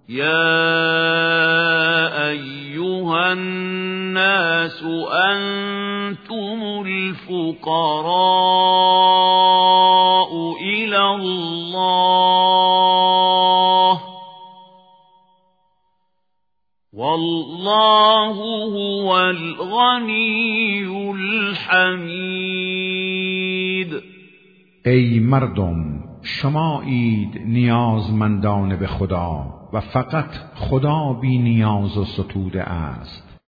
يا أيها الناس أنتم الفقراء إلى الله والله هو الغنی الحمید. ای مردم، شمایید نیازمندان به خدا و فقط خدا بی نیاز و ستوده است.